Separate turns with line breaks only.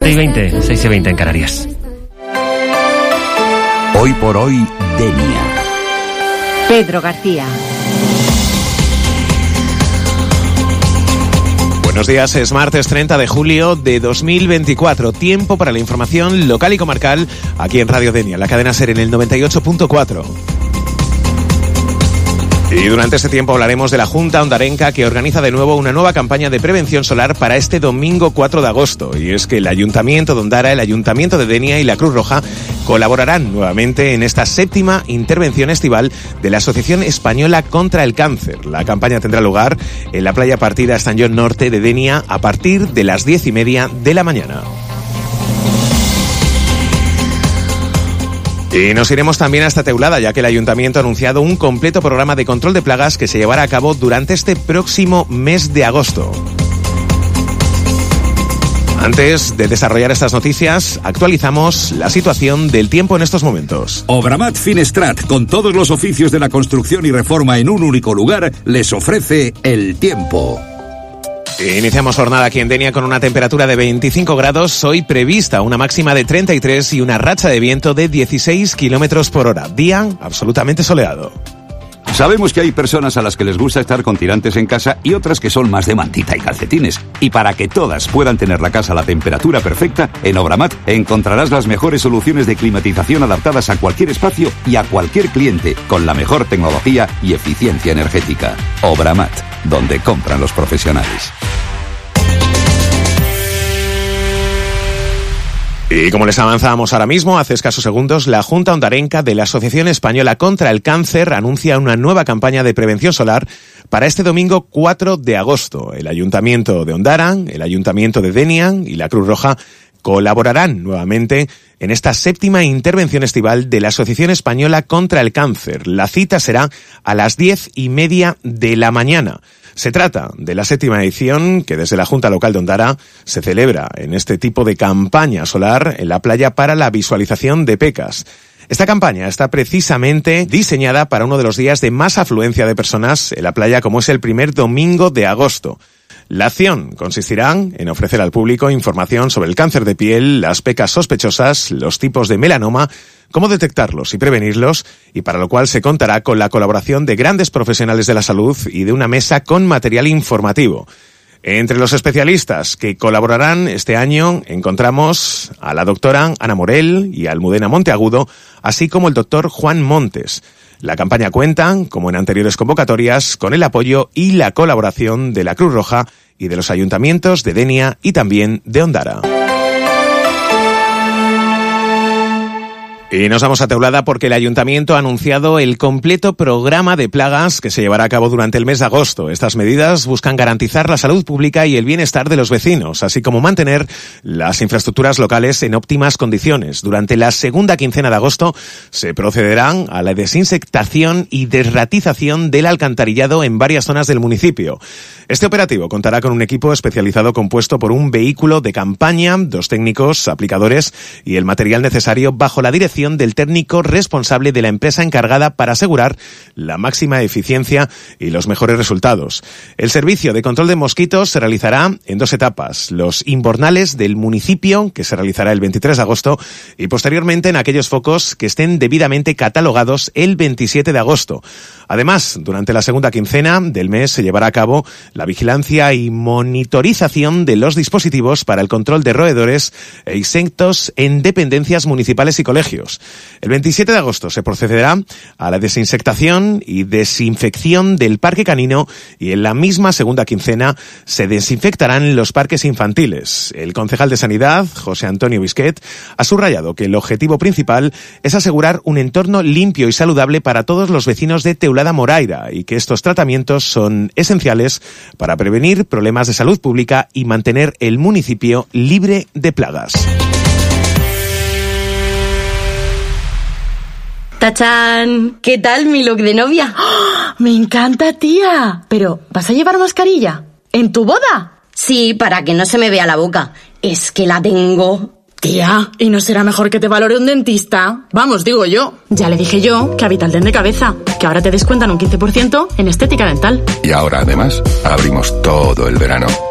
6:20 en Canarias.
Hoy por hoy, Denia.
Pedro García.
Buenos días, es martes 30 de julio de 2024. Tiempo para la información local y comarcal aquí en Radio Denia, la cadena SER en el 98.4. Y durante este tiempo hablaremos de la Junta Ondarenca, que organiza de nuevo una nueva campaña de prevención solar para este domingo 4 de agosto. Y es que el Ayuntamiento de Ondara, el Ayuntamiento de Denia y la Cruz Roja colaborarán nuevamente en esta 7ª intervención estival de la Asociación Española contra el Cáncer. La campaña tendrá lugar en la playa partida Estañón Norte de Denia a partir de las 10:30 de la mañana. Y nos iremos también hasta Teulada, ya que el Ayuntamiento ha anunciado un completo programa de control de plagas que se llevará a cabo durante este próximo mes de agosto. Antes de desarrollar estas noticias, actualizamos la situación del tiempo en estos momentos.
Obramat Finestrat, con todos los oficios de la construcción y reforma en un único lugar, les ofrece el tiempo.
Iniciamos jornada aquí en Denia con una temperatura de 25 grados, hoy prevista una máxima de 33 y una racha de viento de 16 kilómetros por hora. Día absolutamente soleado.
Sabemos que hay personas a las que les gusta estar con tirantes en casa y otras que son más de mantita y calcetines. Y para que todas puedan tener la casa a la temperatura perfecta, en Obramat encontrarás las mejores soluciones de climatización adaptadas a cualquier espacio y a cualquier cliente, con la mejor tecnología y eficiencia energética. Obramat, donde compran los profesionales.
Y como les avanzábamos ahora mismo, hace escasos segundos, la Junta Ondarenca de la Asociación Española contra el Cáncer anuncia una nueva campaña de prevención solar para este domingo 4 de agosto. El Ayuntamiento de Ondara, el Ayuntamiento de Denia y la Cruz Roja colaborarán nuevamente en esta 7ª intervención estival de la Asociación Española contra el Cáncer. La cita será a las 10:30 de la mañana. Se trata de la 7ª edición que desde la Junta Local de Ondara se celebra en este tipo de campaña solar en la playa para la visualización de pecas. Esta campaña está precisamente diseñada para uno de los días de más afluencia de personas en la playa, como es el primer domingo de agosto. La acción consistirá en ofrecer al público información sobre el cáncer de piel, las pecas sospechosas, los tipos de melanoma, cómo detectarlos y prevenirlos, y para lo cual se contará con la colaboración de grandes profesionales de la salud y de una mesa con material informativo. Entre los especialistas que colaborarán este año encontramos a la doctora Ana Morel y a Almudena Monteagudo, así como el doctor Juan Montes. La campaña cuenta, como en anteriores convocatorias, con el apoyo y la colaboración de la Cruz Roja y de los ayuntamientos de Denia y también de Ondara. Y nos vamos a Teulada porque el Ayuntamiento ha anunciado el completo programa de plagas que se llevará a cabo durante el mes de agosto. Estas medidas buscan garantizar la salud pública y el bienestar de los vecinos, así como mantener las infraestructuras locales en óptimas condiciones. Durante la segunda quincena de agosto se procederá a la desinsectación y desratización del alcantarillado en varias zonas del municipio. Este operativo contará con un equipo especializado compuesto por un vehículo de campaña, 2 técnicos, aplicadores y el material necesario bajo la dirección del técnico responsable de la empresa encargada para asegurar la máxima eficiencia y los mejores resultados. El servicio de control de mosquitos se realizará en 2 etapas: los invernales del municipio, que se realizará el 23 de agosto, y posteriormente en aquellos focos que estén debidamente catalogados el 27 de agosto. Además, durante la segunda quincena del mes se llevará a cabo la vigilancia y monitorización de los dispositivos para el control de roedores e insectos en dependencias municipales y colegios. El 27 de agosto se procederá a la desinsectación y desinfección del parque canino y en la misma segunda quincena se desinfectarán los parques infantiles. El concejal de Sanidad, José Antonio Bisquet, ha subrayado que el objetivo principal es asegurar un entorno limpio y saludable para todos los vecinos de Teulada Moraira y que estos tratamientos son esenciales para prevenir problemas de salud pública y mantener el municipio libre de plagas.
¡Tachán! ¿Qué tal mi look de novia?
¡Oh! ¡Me encanta, tía! Pero, ¿vas a llevar mascarilla? ¿En tu boda?
Sí, para que no se me vea la boca. Es que la tengo.
Tía, ¿y no será mejor que te valore un dentista? Vamos, digo yo. Ya le dije yo que a Vitalden de Cabeza, que ahora te descuentan un 15% en estética dental.
Y ahora, además, abrimos todo el verano.